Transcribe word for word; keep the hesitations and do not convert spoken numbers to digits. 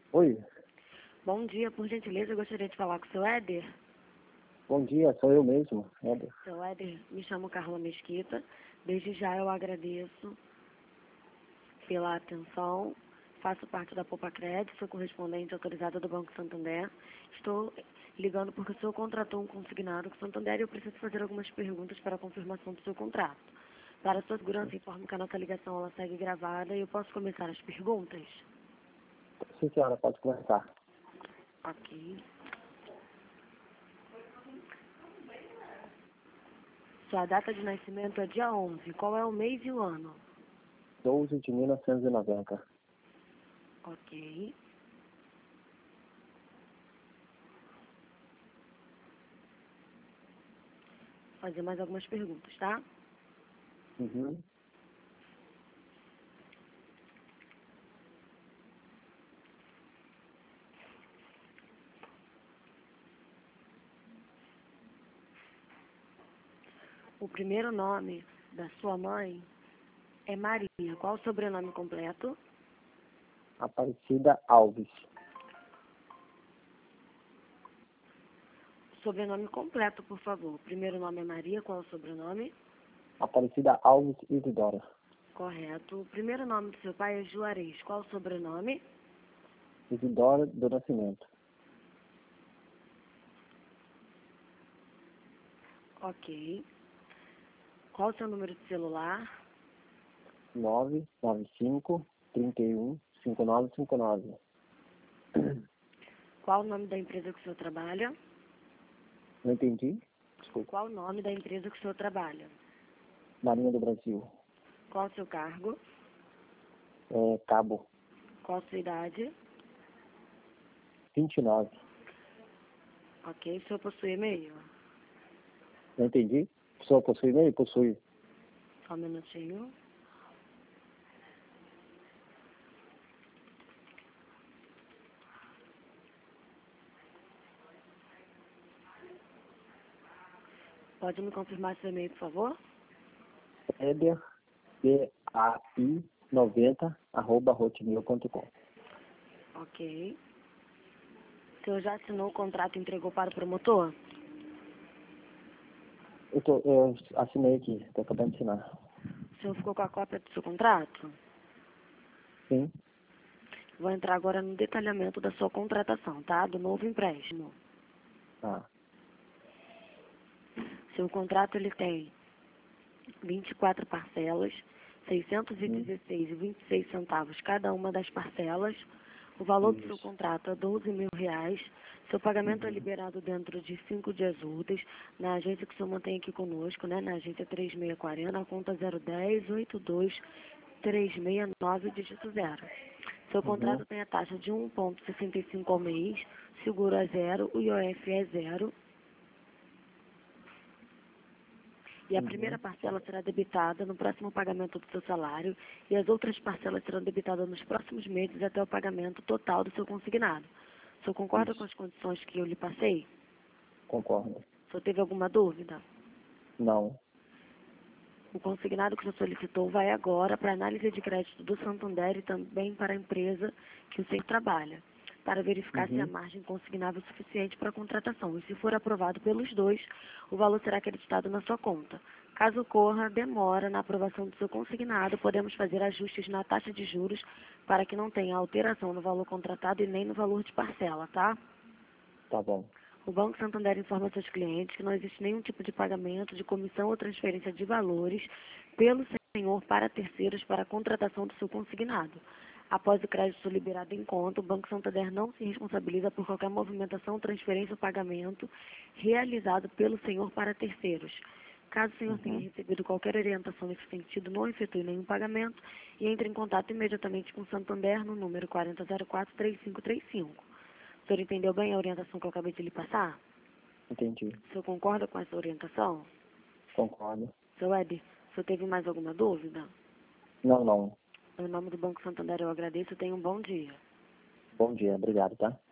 Oi, Bom dia, por gentileza, eu gostaria de falar com o seu Éder. bom dia, sou eu mesmo, Éder. Seu Éder, me chamo Carla Mesquita. Desde já eu agradeço pela atenção. Faço parte da Poupa Crédito, sou correspondente autorizada do Banco Santander. Estou ligando porque o senhor contratou um consignado com o Santander e eu preciso fazer algumas perguntas para a confirmação do seu contrato. Para a sua segurança, informo que a nossa ligação ela segue gravada e eu posso começar as perguntas? Sim, senhora, pode começar. Ok. Sua data de nascimento é dia onze. Qual é o mês e o ano? doze de mil novecentos e noventa. Ok. Vou fazer mais algumas perguntas, tá? Uhum. O primeiro nome da sua mãe é Maria. Qual o sobrenome completo? Aparecida Alves. Sobrenome completo, por favor. O primeiro nome é Maria. Qual o sobrenome? Aparecida Alves Isidora. Correto. O primeiro nome do seu pai é Juarez. Qual o sobrenome? Isidora do Nascimento. Ok. Qual o seu número de celular? nove nove cinco, três um, cinco nove cinco nove. Qual o nome da empresa que o senhor trabalha? Não entendi? Desculpa. Qual o nome da empresa que o senhor trabalha? Marinha do Brasil. Qual o seu cargo? É, Cabo. Qual a sua idade? vinte e nove. Ok. O senhor possui e-mail? Não entendi? Pessoa possui e-mail? Possui. Só um minutinho. Pode me confirmar seu e-mail, por favor? Éder, P A I noventa, arroba hotmail ponto com. Ok. O senhor já assinou o contrato e entregou para o promotor? Eu, tô, eu assinei aqui, estou acabando de assinar. O senhor ficou com a cópia do seu contrato? Sim, Vou entrar agora no detalhamento da sua contratação, tá? Do novo empréstimo. tá. Seu contrato, ele tem vinte e quatro parcelas, seiscentos e Hum, dezesseis vírgula vinte e seis centavos cada uma das parcelas. O valor do seu isso. contrato é doze mil reais. Seu pagamento é Uhum. liberado dentro de cinco dias úteis na agência que o senhor mantém aqui conosco, né? Na agência três seis quatro zero, na conta zero dez, oito dois três seis nove, dígito zero. Seu Uhum. contrato tem a taxa de um vírgula sessenta e cinco ao mês, seguro é zero, o I O F é zero. E a primeira Uhum. parcela será debitada no próximo pagamento do seu salário e as outras parcelas serão debitadas nos próximos meses até o pagamento total do seu consignado. O senhor concorda com Isso. as condições que eu lhe passei? Concordo. O senhor teve alguma dúvida? Não. O consignado que o senhor solicitou vai agora para a análise de crédito do Santander e também para a empresa que o senhor trabalha, para verificar se a Uhum. margem consignável é suficiente para a contratação. E se for aprovado pelos dois, o valor será acreditado na sua conta. Caso ocorra demora na aprovação do seu consignado, podemos fazer ajustes na taxa de juros para que não tenha alteração no valor contratado e nem no valor de parcela, tá? Tá bom. O Banco Santander informa seus clientes que não existe nenhum tipo de pagamento de comissão ou transferência de valores pelo senhor para terceiros para a contratação do seu consignado. Após o crédito liberado em conta, o Banco Santander não se responsabiliza por qualquer movimentação, transferência ou pagamento realizado pelo senhor para terceiros. Caso o senhor tenha Uhum. recebido qualquer orientação nesse sentido, não efetue nenhum pagamento e entre em contato imediatamente com o Santander no número quatro zero zero quatro, três cinco três cinco. O senhor entendeu bem a orientação que eu acabei de lhe passar? Entendi. O senhor concorda com essa orientação? Concordo. Seu Ed, o senhor teve mais alguma dúvida? Não, não. Em nome do Banco Santander eu agradeço e tenha um bom dia. Bom dia. Obrigado, tá?